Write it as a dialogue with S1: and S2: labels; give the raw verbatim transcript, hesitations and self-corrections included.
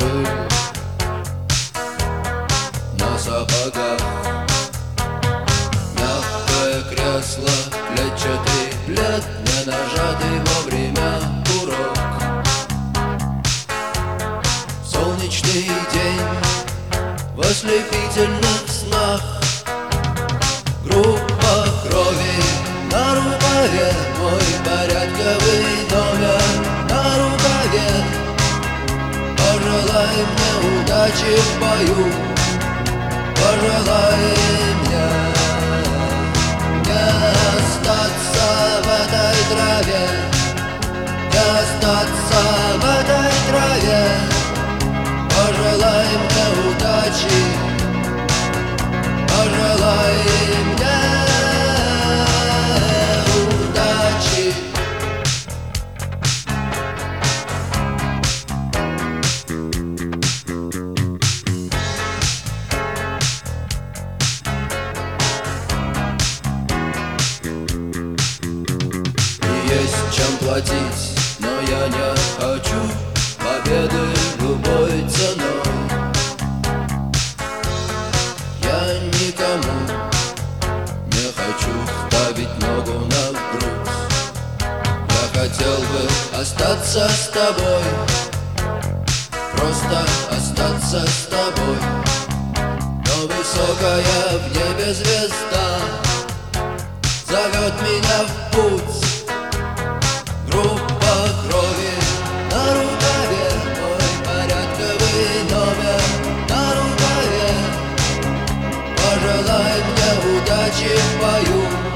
S1: пыль на сапогах. Мягкое кресло, клетчатый плед, не нажатый вовремя курок. Солнечный день в ослепительных снах. Группа крови на рукаве, мой порядковый номер на рукаве. Пожелай мне удачи в бою, пожелай мне не остаться в этой траве, не остаться в этой траве. Пожелай мне удачи, пожелай мне удачи. И есть чем платить, но я не хочу победы любой ценой. Я никому не хочу ставить ногу на грудь. Я хотел бы остаться с тобой, просто остаться с тобой. Но высокая в небе звезда зовет меня в путь. Группа крови на рукаве, мой порядковый номер на рукаве. Пожелай мне удачи в бою,